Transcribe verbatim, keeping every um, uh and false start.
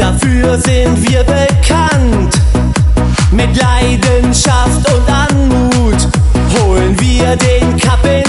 dafür sind wir bekannt. Mit Leidenschaft und Anmut holen wir den Cup in